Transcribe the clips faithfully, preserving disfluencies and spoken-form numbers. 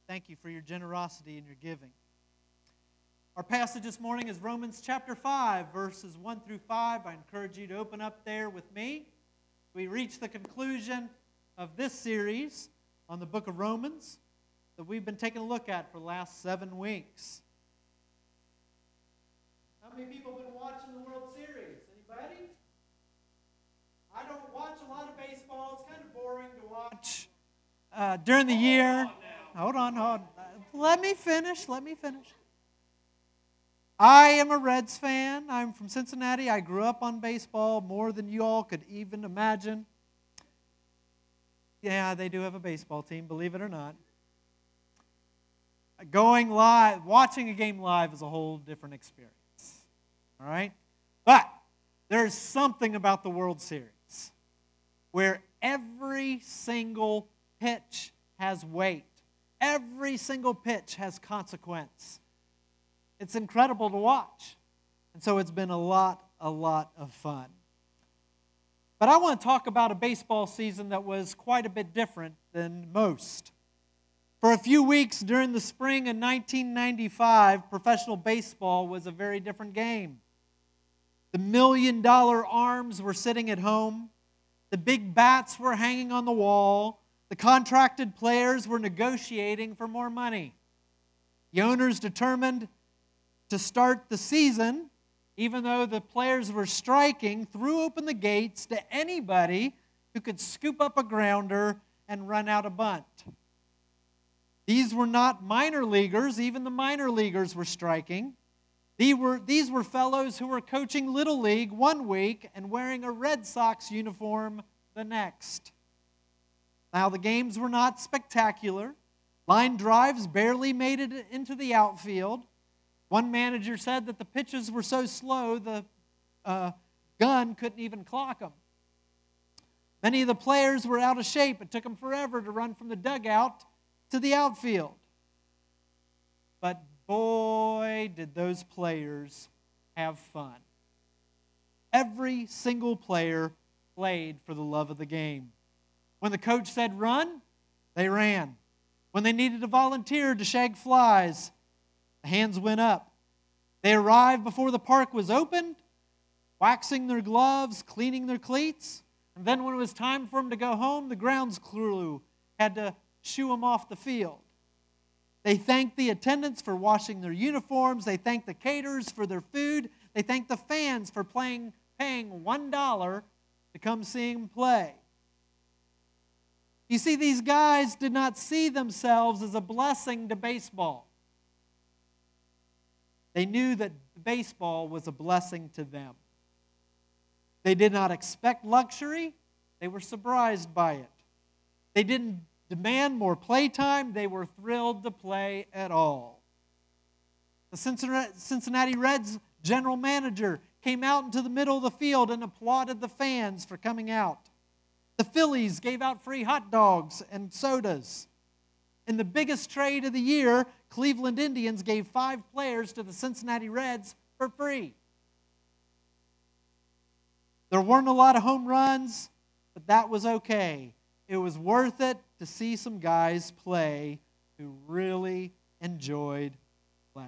Thank you for your generosity and your giving. Our passage this morning is Romans chapter five, verses one through five. I encourage you to open up there with me. We reach the conclusion of this series on the book of Romans that we've been taking a look at for the last seven weeks. How many people have been watching the World Series? Anybody? I don't watch a lot of baseball. It's kind of boring to watch uh, during the year. Hold on, hold on. Let me finish, let me finish. I am a Reds fan. I'm from Cincinnati. I grew up on baseball more than you all could even imagine. Yeah, they do have a baseball team, believe it or not. Going live, watching a game live is a whole different experience. All right? But there's something about the World Series where every single pitch has weight. Every single pitch has consequence. It's incredible to watch. And so it's been a lot, a lot of fun. But I want to talk about a baseball season that was quite a bit different than most. For a few weeks during the spring of nineteen ninety-five, professional baseball was a very different game. The million-dollar arms were sitting at home. The big bats were hanging on the wall. The contracted players were negotiating for more money. The owners determined to start the season, even though the players were striking, threw open the gates to anybody who could scoop up a grounder and run out a bunt. These were not minor leaguers. Even the minor leaguers were striking. These were, these were fellows who were coaching Little League one week and wearing a Red Sox uniform the next. Now, the games were not spectacular. Line drives barely made it into the outfield. One manager said that the pitches were so slow the uh, gun couldn't even clock them. Many of the players were out of shape. It took them forever to run from the dugout to the outfield. But boy, did those players have fun. Every single player played for the love of the game. When the coach said run, they ran. When they needed a volunteer to shag flies, the hands went up. They arrived before the park was opened, waxing their gloves, cleaning their cleats. And then when it was time for them to go home, the grounds crew had to shoo them off the field. They thanked the attendants for washing their uniforms. They thanked the caterers for their food. They thanked the fans for playing, paying one dollar to come see them play. You see, these guys did not see themselves as a blessing to baseball. They knew that baseball was a blessing to them. They did not expect luxury. They were surprised by it. They didn't demand more playtime. They were thrilled to play at all. The Cincinnati Reds general manager came out into the middle of the field and applauded the fans for coming out. The Phillies gave out free hot dogs and sodas. In the biggest trade of the year, Cleveland Indians gave five players to the Cincinnati Reds for free. There weren't a lot of home runs, but that was okay. It was worth it to see some guys play who really enjoyed playing.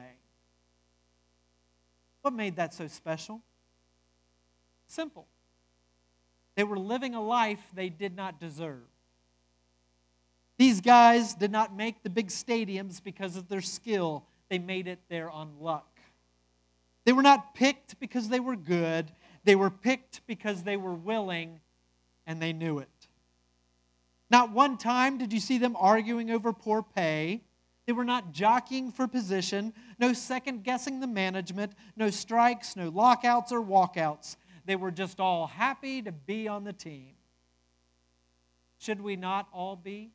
What made that so special? Simple. They were living a life they did not deserve. These guys did not make the big stadiums because of their skill. They made it there on luck. They were not picked because they were good. They were picked because they were willing and they knew it. Not one time did you see them arguing over poor pay. They were not jockeying for position, no second-guessing the management, no strikes, no lockouts or walkouts. They were just all happy to be on the team. Should we not all be?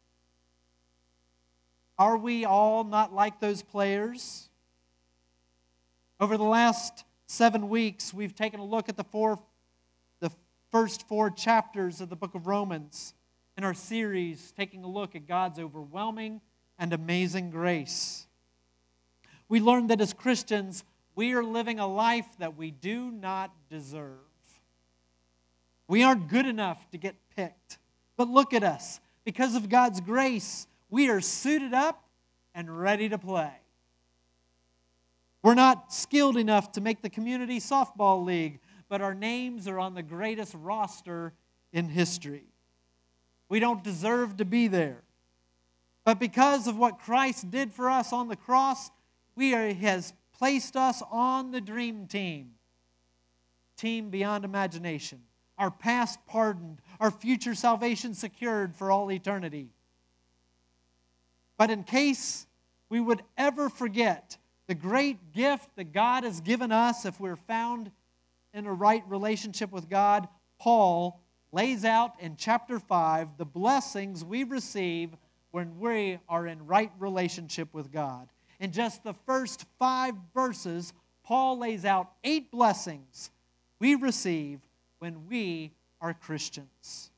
Are we all not like those players? Over the last seven weeks, we've taken a look at the four, the first four chapters of the book of Romans in our series, taking a look at God's overwhelming and amazing grace. We learned that as Christians, we are living a life that we do not deserve. We aren't good enough to get picked. But look at us. Because of God's grace, we are suited up and ready to play. We're not skilled enough to make the community softball league, but our names are on the greatest roster in history. We don't deserve to be there. But because of what Christ did for us on the cross, we are, He has placed us on the dream team. Team beyond imagination. Our past pardoned, our future salvation secured for all eternity. But in case we would ever forget the great gift that God has given us if we're found in a right relationship with God, Paul lays out in chapter five the blessings we receive when we are in right relationship with God. In just the first five verses, Paul lays out eight blessings we receive when we are Christians.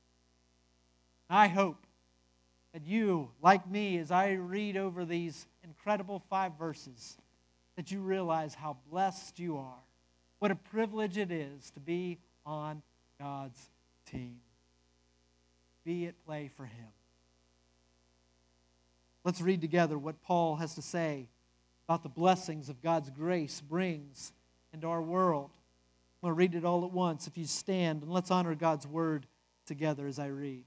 I hope that you, like me, as I read over these incredible five verses, that you realize how blessed you are. What a privilege it is to be on God's team. Be at play for Him. Let's read together what Paul has to say about the blessings of God's grace brings into our world. I'm going to read it all at once. If you stand, and let's honor God's word together as I read.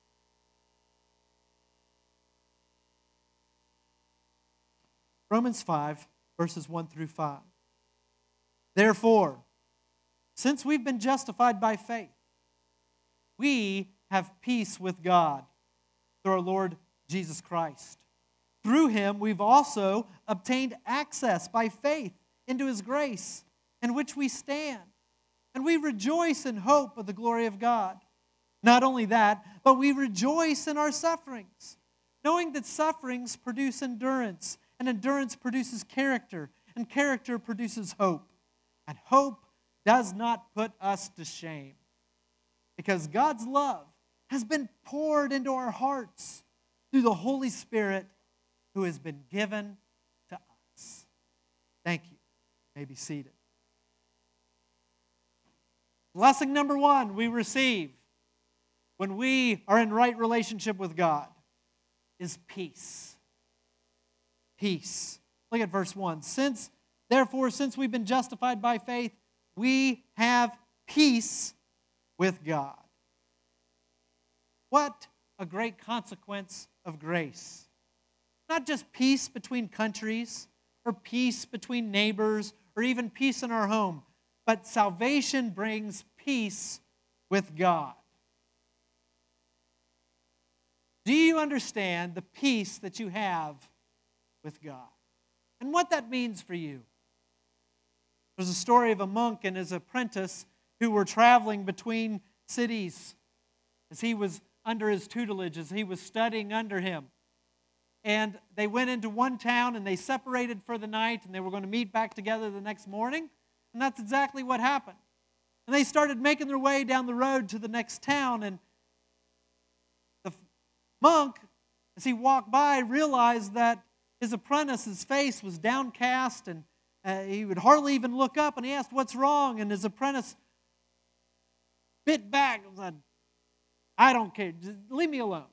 Romans five, verses one through five. Therefore, since we've been justified by faith, we have peace with God through our Lord Jesus Christ. Through Him, we've also obtained access by faith into His grace, in which we stand. And we rejoice in hope of the glory of God. Not only that, but we rejoice in our sufferings, knowing that sufferings produce endurance, and endurance produces character, and character produces hope. And hope does not put us to shame, because God's love has been poured into our hearts through the Holy Spirit who has been given to us. Thank you. You may be seated. Blessing number one we receive when we are in right relationship with God is peace. Peace. Look at verse one. Since, therefore, since we've been justified by faith, we have peace with God. What a great consequence of grace. Not just peace between countries, or peace between neighbors, or even peace in our home, but salvation brings peace with God. Do you understand the peace that you have with God? And what that means for you? There's a story of a monk and his apprentice who were traveling between cities as he was under his tutelage, as he was studying under him. And they went into one town and they separated for the night and they were going to meet back together the next morning. And that's exactly what happened. And they started making their way down the road to the next town. And the monk, as he walked by, realized that his apprentice's face was downcast and uh, he would hardly even look up. And he asked, "What's wrong?" And his apprentice bit back and said, "I don't care. Just leave me alone."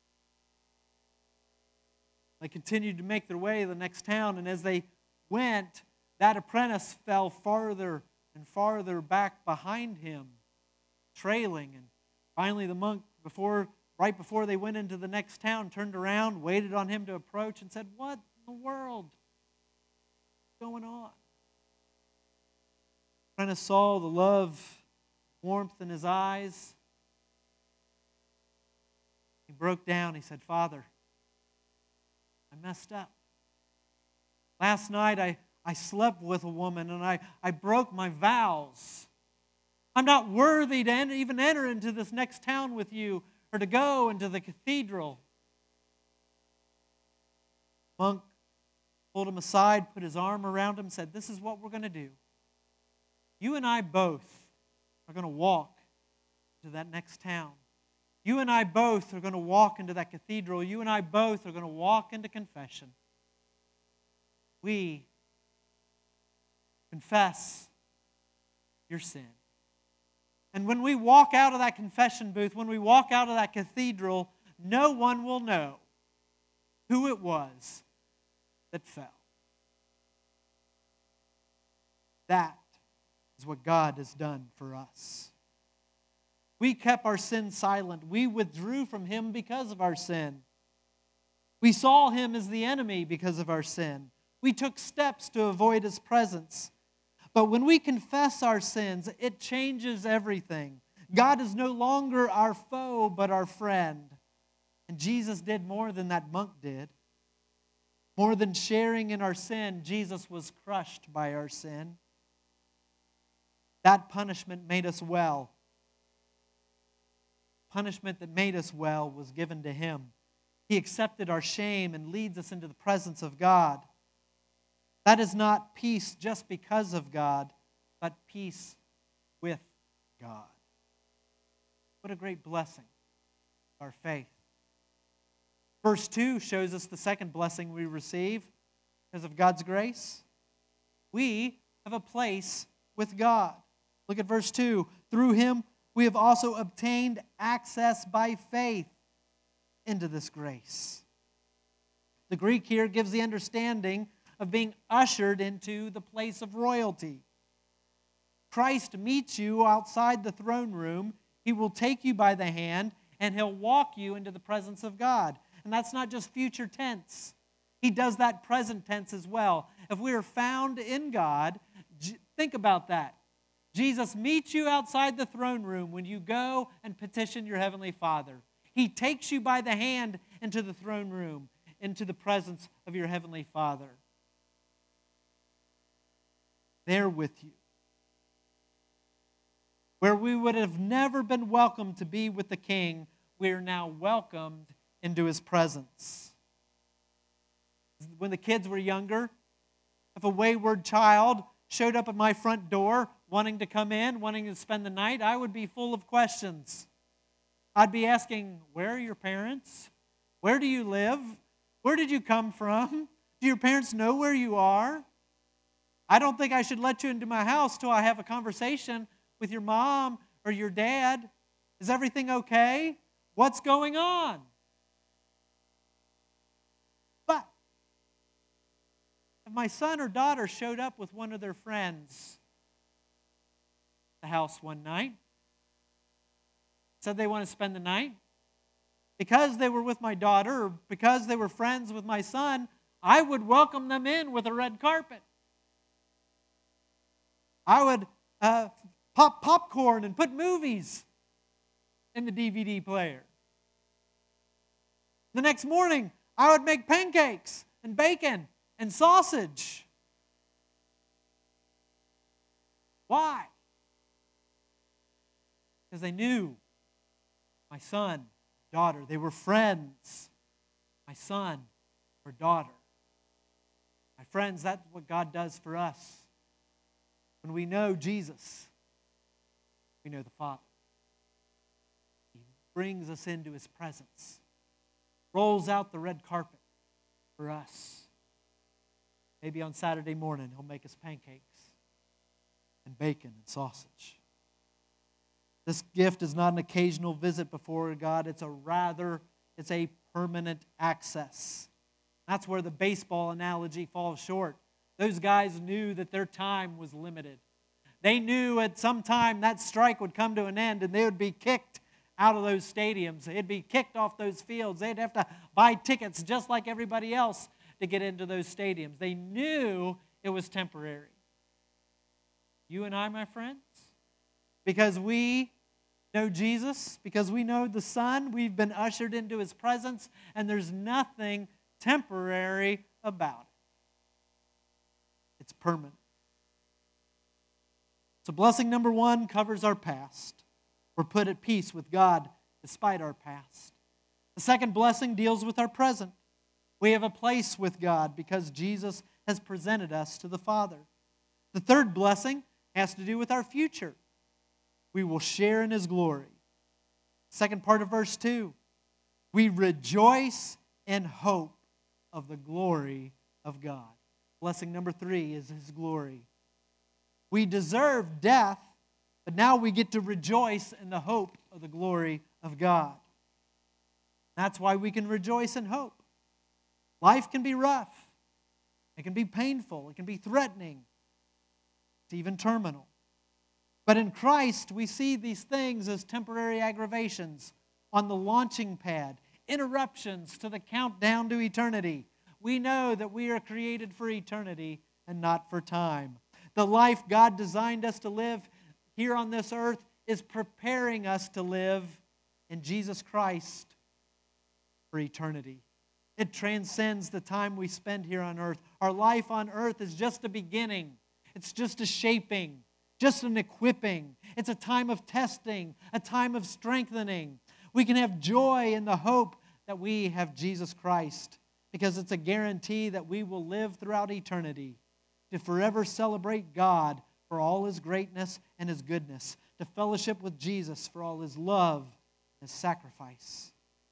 They continued to make their way to the next town, and as they went, that apprentice fell farther and farther back behind him, trailing. And finally the monk, before, right before they went into the next town, turned around, waited on him to approach, and said, "What in the world is going on?" The apprentice saw the love, warmth in his eyes. He broke down. He said, "Father, I messed up. Last night I, I slept with a woman and I, I broke my vows. I'm not worthy to enter, even enter into this next town with you or to go into the cathedral." Monk pulled him aside, put his arm around him, and said, "This is what we're going to do. You and I both are going to walk to that next town. You and I both are going to walk into that cathedral. You and I both are going to walk into confession. We confess your sin. And when we walk out of that confession booth, when we walk out of that cathedral, no one will know who it was that fell. That is what God has done for us. We kept our sin silent. We withdrew from Him because of our sin. We saw Him as the enemy because of our sin. We took steps to avoid His presence. But when we confess our sins, it changes everything. God is no longer our foe, but our friend. And Jesus did more than that monk did. More than sharing in our sin, Jesus was crushed by our sin. That punishment made us well. Punishment that made us well was given to Him. He accepted our shame and leads us into the presence of God. That is not peace just because of God, but peace with God. What a great blessing, our faith. Verse two shows us the second blessing we receive because of God's grace. We have a place with God. Look at verse two. Through Him we have also obtained access by faith into this grace. The Greek here gives the understanding of being ushered into the place of royalty. Christ meets you outside the throne room. He will take you by the hand, and He'll walk you into the presence of God. And that's not just future tense. He does that present tense as well. If we are found in God, think about that. Jesus meets you outside the throne room when you go and petition your Heavenly Father. He takes you by the hand into the throne room, into the presence of your Heavenly Father. There with you. Where we would have never been welcomed to be with the King, we are now welcomed into His presence. When the kids were younger, if a wayward child showed up at my front door wanting to come in, wanting to spend the night, I would be full of questions. I'd be asking, where are your parents? Where do you live? Where did you come from? Do your parents know where you are? I don't think I should let you into my house till I have a conversation with your mom or your dad. Is everything okay? What's going on? But if my son or daughter showed up with one of their friends at the house one night, said they want to spend the night, because they were with my daughter or because they were friends with my son, I would welcome them in with a red carpet. I would uh, pop popcorn and put movies in the D V D player. The next morning, I would make pancakes and bacon and sausage. Why? Because they knew my son, daughter, they were friends. My son or daughter. My friends, that's what God does for us. When we know Jesus, we know the Father. He brings us into His presence, rolls out the red carpet for us. Maybe on Saturday morning, He'll make us pancakes and bacon and sausage. This gift is not an occasional visit before God. It's a rather, it's a permanent access. That's where the baseball analogy falls short. Those guys knew that their time was limited. They knew at some time that strike would come to an end and they would be kicked out of those stadiums. They'd be kicked off those fields. They'd have to buy tickets just like everybody else to get into those stadiums. They knew it was temporary. You and I, my friends, because we know Jesus, because we know the Son, we've been ushered into His presence, and there's nothing temporary about it. It's permanent. So blessing number one covers our past. We're put at peace with God despite our past. The second blessing deals with our present. We have a place with God because Jesus has presented us to the Father. The third blessing has to do with our future. We will share in His glory. Second part of verse two. We rejoice in hope of the glory of God. Blessing number three is His glory. We deserve death, but now we get to rejoice in the hope of the glory of God. That's why we can rejoice in hope. Life can be rough. It can be painful. It can be threatening. It's even terminal. But in Christ, we see these things as temporary aggravations on the launching pad, interruptions to the countdown to eternity. We know that we are created for eternity and not for time. The life God designed us to live here on this earth is preparing us to live in Jesus Christ for eternity. It transcends the time we spend here on earth. Our life on earth is just a beginning. It's just a shaping, just an equipping. It's a time of testing, a time of strengthening. We can have joy in the hope that we have Jesus Christ, because it's a guarantee that we will live throughout eternity to forever celebrate God for all His greatness and His goodness, to fellowship with Jesus for all His love and His sacrifice.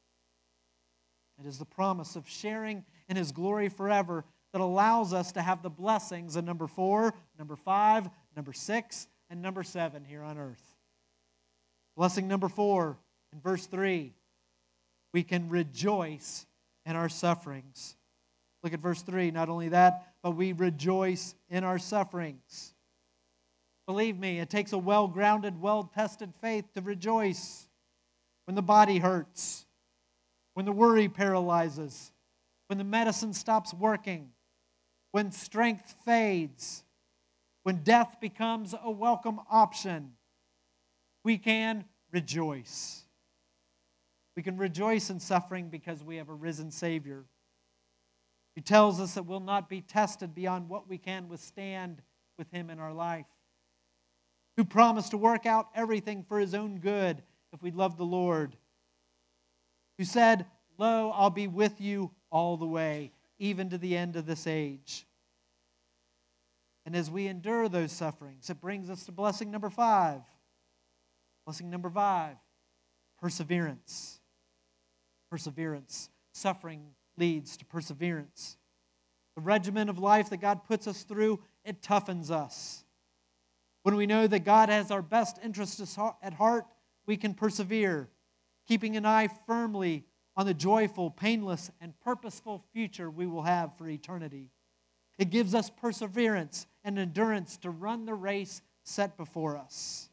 It is the promise of sharing in His glory forever that allows us to have the blessings of number four, number five, number six, and number seven here on earth. Blessing number four, in verse three, we can rejoice in our sufferings. Look at verse three. Not only that, but we rejoice in our sufferings. Believe me, it takes a well-grounded, well-tested faith to rejoice when the body hurts, when the worry paralyzes, when the medicine stops working, when strength fades, when death becomes a welcome option. We can rejoice. We can rejoice in suffering because we have a risen Savior who tells us that we'll not be tested beyond what we can withstand with Him in our life, who promised to work out everything for His own good if we love the Lord, who said, "Lo, I'll be with you all the way, even to the end of this age." And as we endure those sufferings, it brings us to blessing number five. Blessing number five, perseverance. Perseverance. Suffering leads to perseverance. The regimen of life that God puts us through, it toughens us. When we know that God has our best interests at heart, we can persevere, keeping an eye firmly on the joyful, painless, and purposeful future we will have for eternity. It gives us perseverance and endurance to run the race set before us.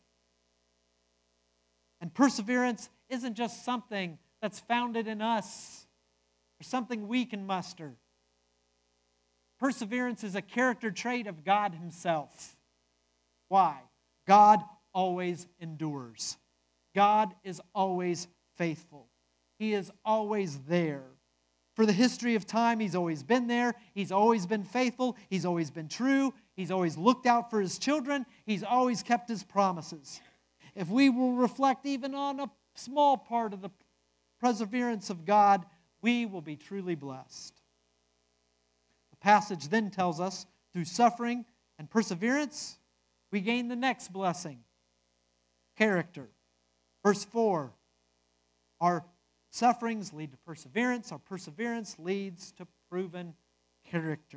And perseverance isn't just something that's founded in us or something we can muster. Perseverance is a character trait of God Himself. Why? God always endures. God is always faithful. He is always there. For the history of time, He's always been there. He's always been faithful. He's always been true. He's always looked out for His children. He's always kept His promises. If we will reflect even on a small part of the perseverance of God, we will be truly blessed. The passage then tells us, through suffering and perseverance, we gain the next blessing, character. Verse four, our sufferings lead to perseverance. Our perseverance leads to proven character.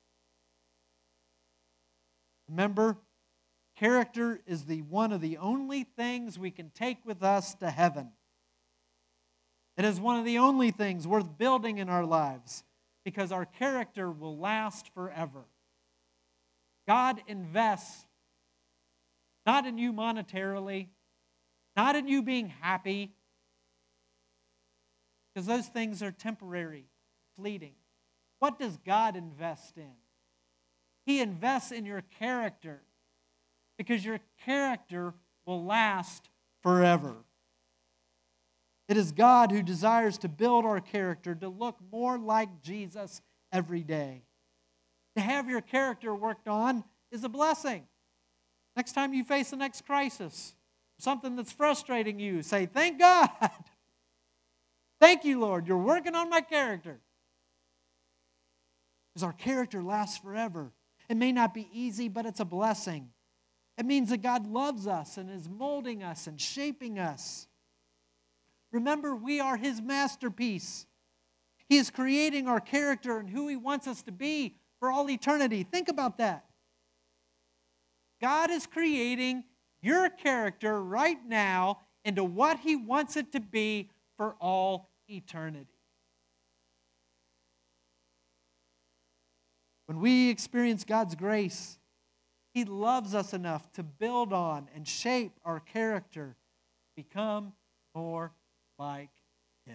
Remember, character is the one of the only things we can take with us to heaven. It is one of the only things worth building in our lives because our character will last forever. God invests not in you monetarily, not in you being happy, because those things are temporary, fleeting. What does God invest in? He invests in your character, because your character will last forever. It is God who desires to build our character to look more like Jesus every day. To have your character worked on is a blessing. Next time you face the next crisis, something that's frustrating you, say, "Thank God. Thank you, Lord. You're working on my character." Because our character lasts forever. It may not be easy, but it's a blessing. It means that God loves us and is molding us and shaping us. Remember, we are His masterpiece. He is creating our character and who He wants us to be for all eternity. Think about that. God is creating your character right now into what He wants it to be for all eternity. When we experience God's grace, He loves us enough to build on and shape our character, become more like Him.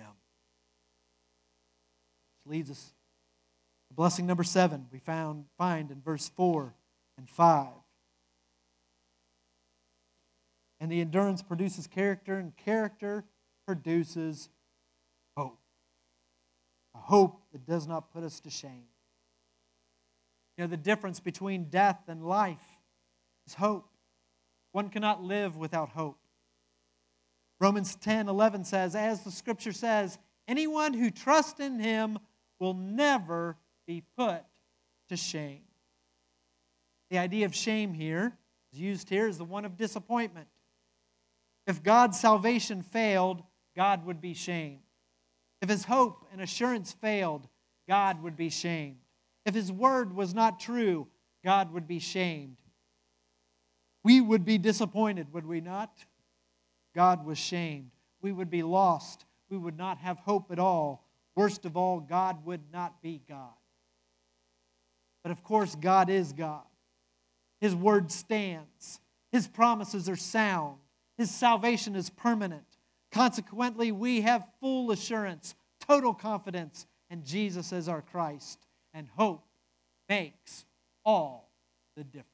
Which leads us to blessing number seven we found find in verse four and five. And the endurance produces character, and character produces hope. A hope that does not put us to shame. You know, the difference between death and life is hope. One cannot live without hope. Romans ten eleven says, as the Scripture says, anyone who trusts in Him will never be put to shame. The idea of shame here is used here is the one of disappointment. If God's salvation failed, God would be shamed. If His hope and assurance failed, God would be shamed. If His word was not true, God would be shamed. We would be disappointed, would we not? God was shamed. We would be lost. We would not have hope at all. Worst of all, God would not be God. But of course, God is God. His word stands. His promises are sound. His salvation is permanent. Consequently, we have full assurance, total confidence in Jesus as our Christ. And hope makes all the difference.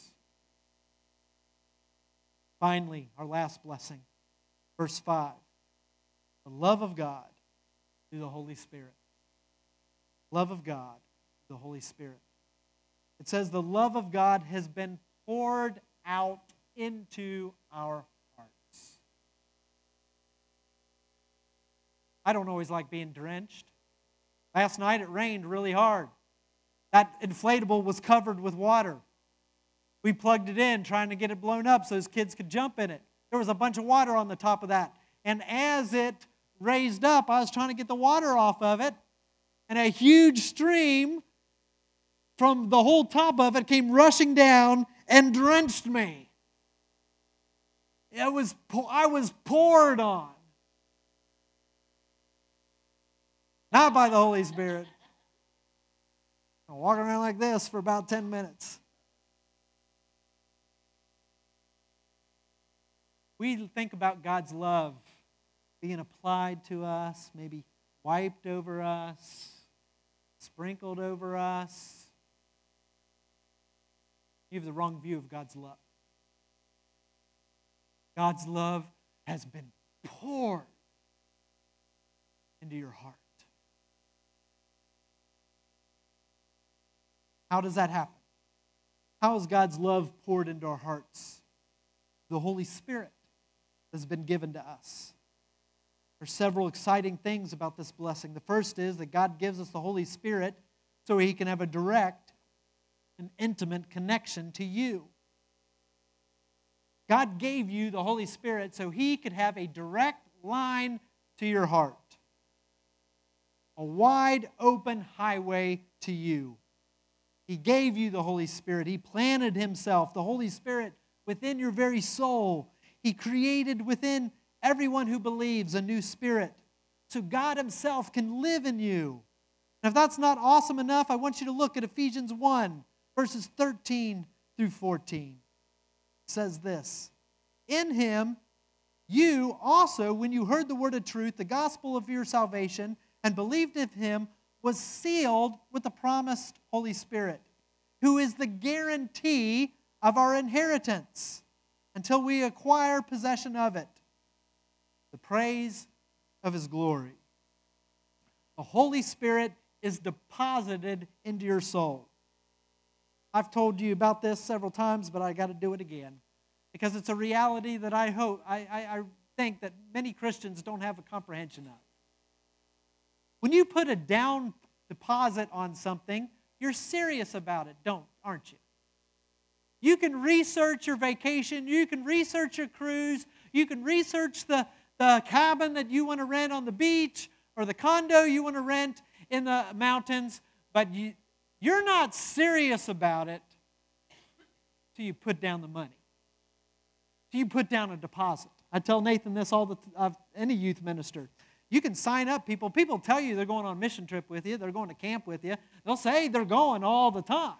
Finally, our last blessing, verse five. The love of God through the Holy Spirit. Love of God through the Holy Spirit. It says the love of God has been poured out into our hearts. I don't always like being drenched. Last night it rained really hard. That inflatable was covered with water. We plugged it in trying to get it blown up so those kids could jump in it. There was a bunch of water on the top of that. And as it raised up, I was trying to get the water off of it, and a huge stream from the whole top of it came rushing down and drenched me. It was, I was poured on. Not by the Holy Spirit. I'm walking around like this for about ten minutes. We think about God's love being applied to us, maybe wiped over us, sprinkled over us. You have the wrong view of God's love. God's love has been poured into your heart. How does that happen? How is God's love poured into our hearts? The Holy Spirit has been given to us. There are several exciting things about this blessing. The first is that God gives us the Holy Spirit so He can have a direct and intimate connection to you. God gave you the Holy Spirit so He could have a direct line to your heart. A wide open highway to you. He gave you the Holy Spirit. He planted Himself, the Holy Spirit, within your very soul. He created within everyone who believes a new spirit. So God Himself can live in you. And if that's not awesome enough, I want you to look at Ephesians one, verses thirteen through fourteen. It says this, in Him, you also, when you heard the word of truth, the gospel of your salvation, and believed in Him, was sealed with the promised Holy Spirit, who is the guarantee of our inheritance until we acquire possession of it, the praise of His glory. The Holy Spirit is deposited into your soul. I've told you about this several times, but I got to do it again because it's a reality that I hope, I, I, I think that many Christians don't have a comprehension of. When you put a down deposit on something, you're serious about it, don't, aren't you? You can research your vacation, you can research your cruise, you can research the, the cabin that you want to rent on the beach or the condo you want to rent in the mountains, but you, you're not serious about it till you put down the money, till you put down a deposit. I tell Nathan this all the uh, any youth minister. You can sign up people. People tell you they're going on a mission trip with you. They're going to camp with you. They'll say they're going all the time.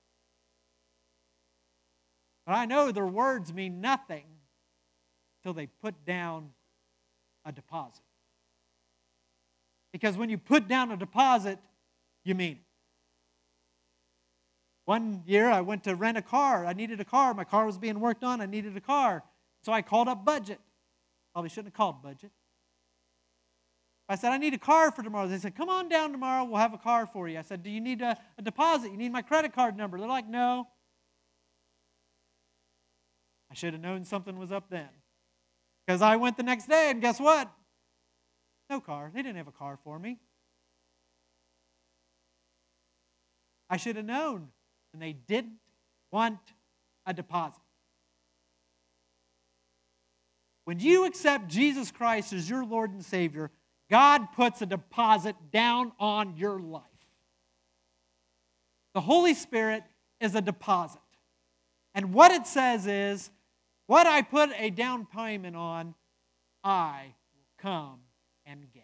But I know their words mean nothing until they put down a deposit. Because when you put down a deposit, you mean it. One year I went to rent a car. I needed a car. My car was being worked on. I needed a car. So I called up Budget. Probably shouldn't have called Budget. I said, I need a car for tomorrow. They said, come on down tomorrow. We'll have a car for you. I said, do you need a, a deposit? You need my credit card number? They're like, no. I should have known something was up then. Because I went the next day, and guess what? No car. They didn't have a car for me. I should have known. And they didn't want a deposit. When you accept Jesus Christ as your Lord and Savior, God puts a deposit down on your life. The Holy Spirit is a deposit. And what it says is, what I put a down payment on, I will come and get.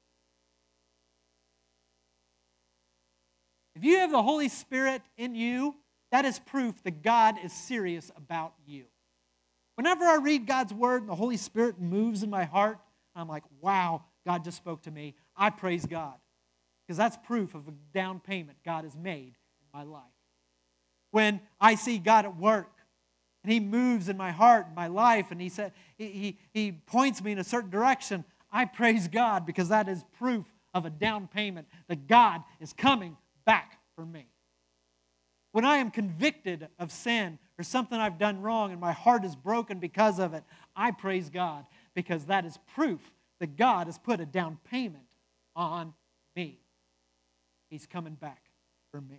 If you have the Holy Spirit in you, that is proof that God is serious about you. Whenever I read God's Word and the Holy Spirit moves in my heart, I'm like, wow, God just spoke to me. I praise God. Because that's proof of a down payment God has made in my life. When I see God at work, and He moves in my heart, in my life, and He said He, he, he points me in a certain direction, I praise God because that is proof of a down payment that God is coming back for me. When I am convicted of sin or something I've done wrong and my heart is broken because of it, I praise God because that is proof that God has put a down payment on me. He's coming back for me.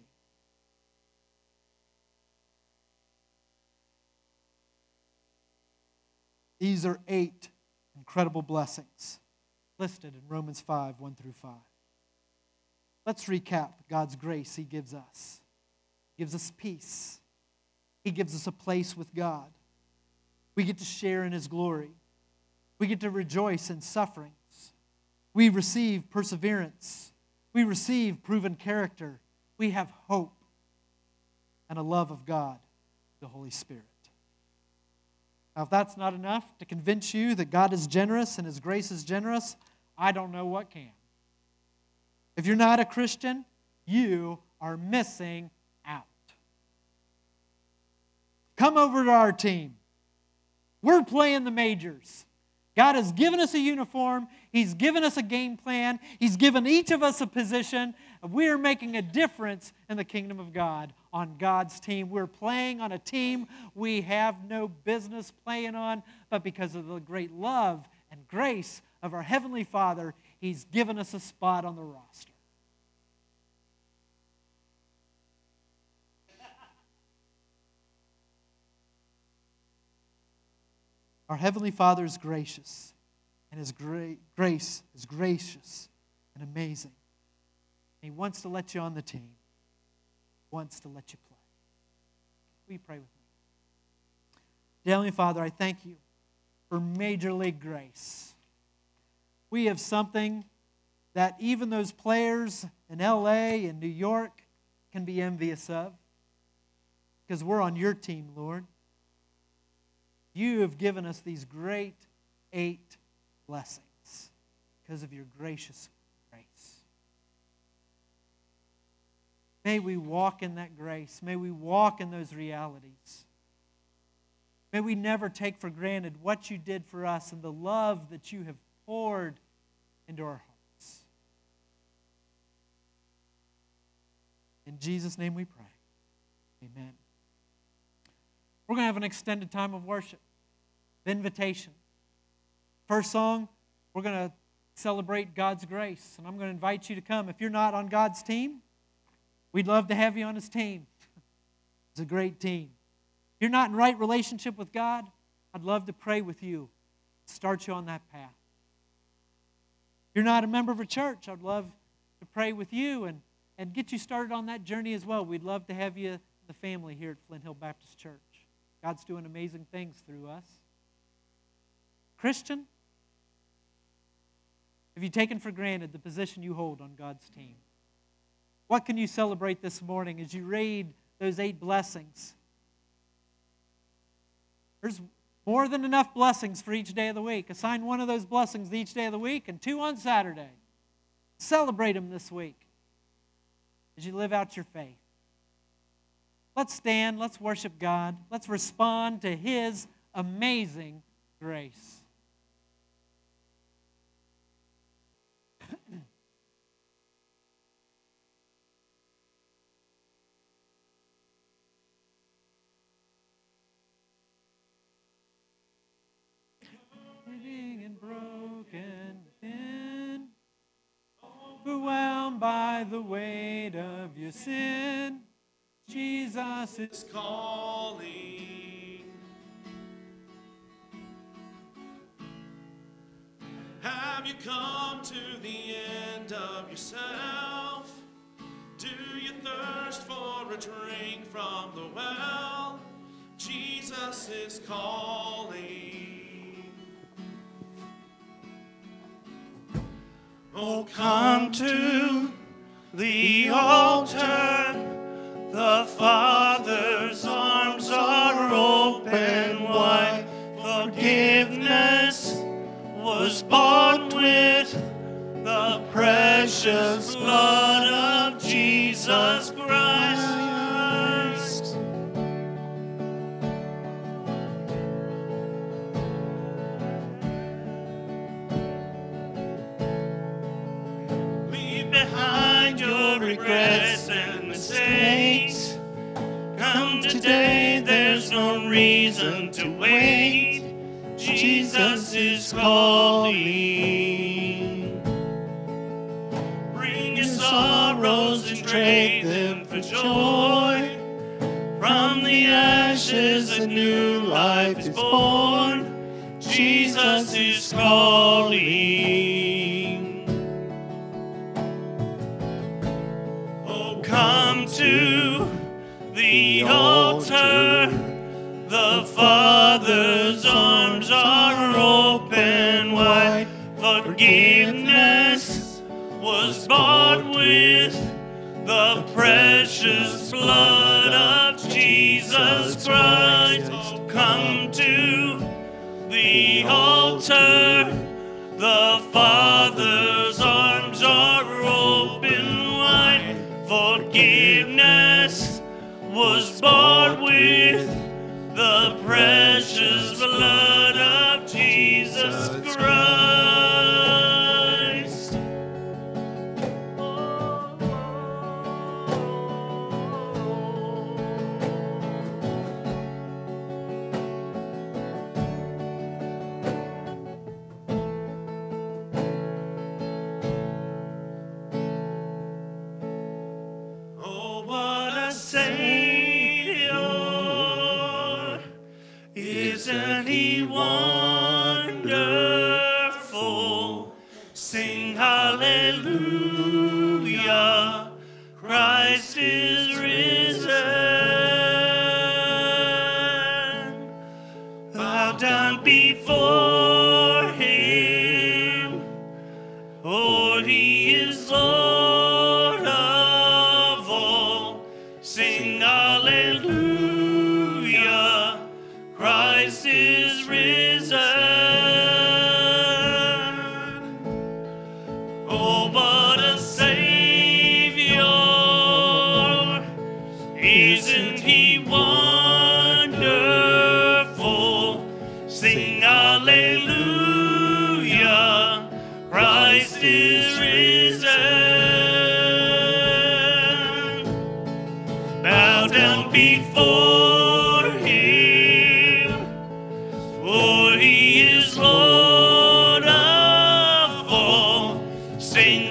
These are eight incredible blessings listed in Romans five, one through five. Let's recap God's grace He gives us. He gives us peace. He gives us a place with God. We get to share in His glory. We get to rejoice in sufferings. We receive perseverance. We receive proven character. We have hope and a love of God, the Holy Spirit. Now, if that's not enough to convince you that God is generous and His grace is generous, I don't know what can. If you're not a Christian, you are missing out. Come over to our team. We're playing the majors. God has given us a uniform. He's given us a game plan. He's given each of us a position. We are making a difference in the kingdom of God on God's team. We're playing on a team we have no business playing on, but because of the great love and grace of our Heavenly Father, He's given us a spot on the roster. Our Heavenly Father is gracious, and His gra- grace is gracious and amazing. He wants to let you on the team. He wants to let you play. Will you pray with me? Dear Heavenly Father, I thank You for Major League grace. We have something that even those players in L A and New York can be envious of, because we're on Your team, Lord. You have given us these great eight blessings because of Your gracious grace. May we walk in that grace. May we walk in those realities. May we never take for granted what You did for us and the love that You have poured into our hearts. In Jesus' name we pray. Amen. We're going to have an extended time of worship, of invitation. First song, we're going to celebrate God's grace, and I'm going to invite you to come. If you're not on God's team, we'd love to have you on His team. It's a great team. If you're not in right relationship with God, I'd love to pray with you, start you on that path. If you're not a member of a church, I'd love to pray with you and, and get you started on that journey as well. We'd love to have you, the family here at Flint Hill Baptist Church. God's doing amazing things through us. Christian, Have you taken for granted the position you hold on God's team? What can you celebrate this morning as you read those eight blessings? There's more than enough blessings for each day of the week. Assign one of those blessings each day of the week and two on Saturday. Celebrate them this week as you live out your faith. Let's stand. Let's worship God. Let's respond to His amazing grace. And broken within, overwhelmed by the weight of your sin, Jesus is calling. Have you come to the end of yourself? Do you thirst for a drink from the well? Jesus is calling. Oh, come to the altar. The Father's arms are open wide. Forgiveness was bought with the precious blood of Jesus Christ. Behind your regrets and mistakes, come today, there's no reason to wait. Jesus is calling. Bring your sorrows and trade them for joy. From the ashes a new life is born. Jesus is calling. Come to the altar. The Father's arms are open wide. Forgiveness was bought with the precious blood of Jesus Christ. Oh, come to the altar. The Father's arms are open wide. Forgiveness was bought with the precious blood of Jesus Christ. Oh, what a Savior! Isn't He wonderful? Sing hallelujah! Christ is risen. Bow down before Him, for He is Lord of all. Sing hallelujah! Christ is risen. Oh, what a Savior! Isn't He wonderful? Sing hallelujah! Christ is risen. Bow down before Him, for He is Lord of all. Sing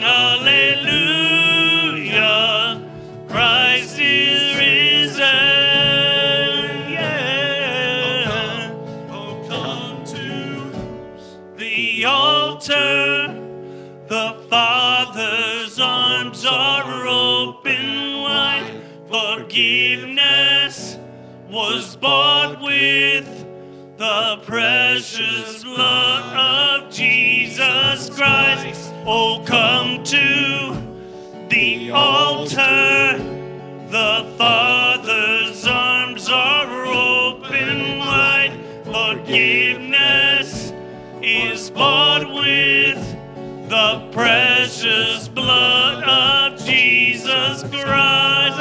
hallelujah! Christ is risen. Yeah. Oh, come to the altar. The Father's arms are open wide. Forgiveness was bought with the precious blood of Jesus Christ. Oh, come to the altar. The Father's arms are open wide. Forgiveness is bought with the precious blood of Jesus Christ.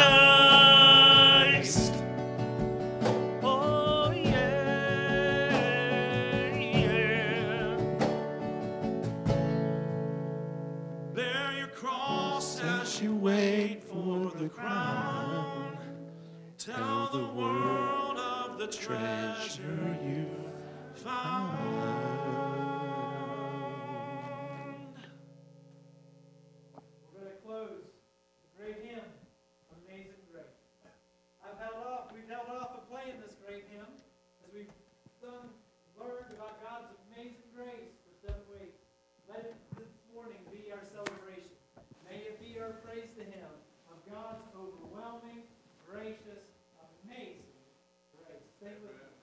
Oh, yeah, yeah. Bear your cross as you wait for the crown. Tell the world of the treasure you found. We're going to close the great hymn, Amazing Grace. I've held off, we've held off of playing this great hymn as we've done, learned about God's amazing grace for seven weeks. Let it this morning be our celebration. May it be our praise to Him of God's overwhelming, gracious, amazing grace. Sing with me.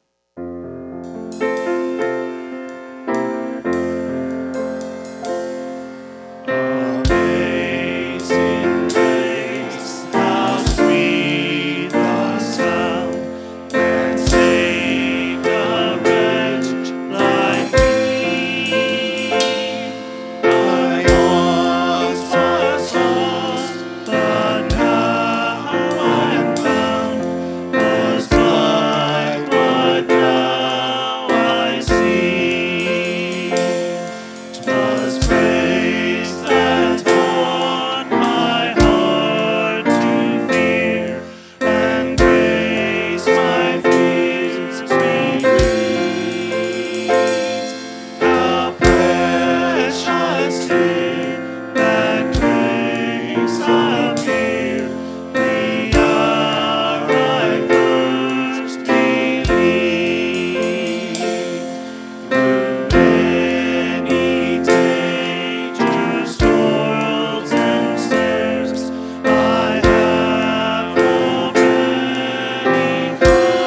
Amazing grace, how sweet the sound that saved a wretch like me. I once was lost, but now I'm found. Was blind, but now I see. 'Twas grace that taught my heart to fear, and grace my fears relieved. How precious did that grace appear the hour I first believed. Through many dangers, toils, and snares, I have already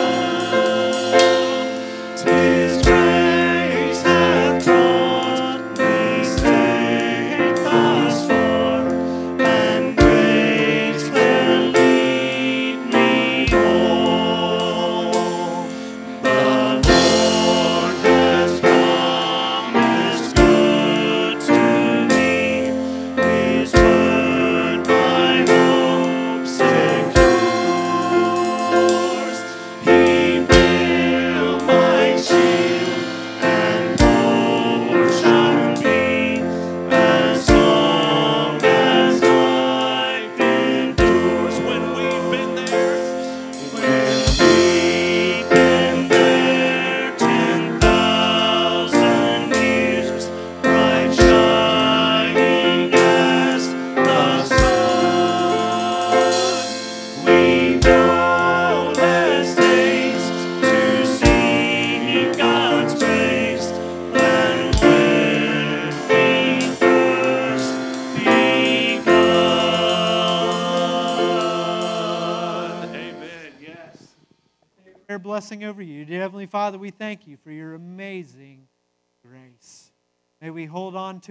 come. 'Tis grace hath brought me safe thus far, and grace will lead me home. The Lord has promised good to me. His word my hope secures. He will my shield and portion be, as long as life endures. When we've been there, when we've been there ten thousand years, bright shining as the sun, we know less days to see God's grace than when we first begun. Amen. Yes. Prayer blessing over you. Dear Heavenly Father, we thank you for your amazing grace. May we hold on to